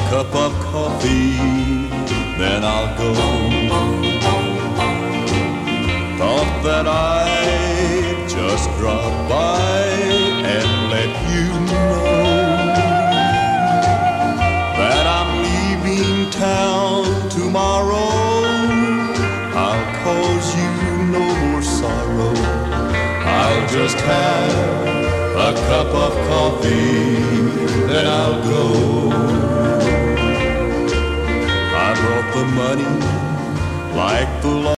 cup of coffee, then I'll go. Thought that I'd just drop by and let you know that I'm leaving town tomorrow. I'll cause you no more sorrow. I'll just have a cup of coffee, then I'll go. I brought the money like the law.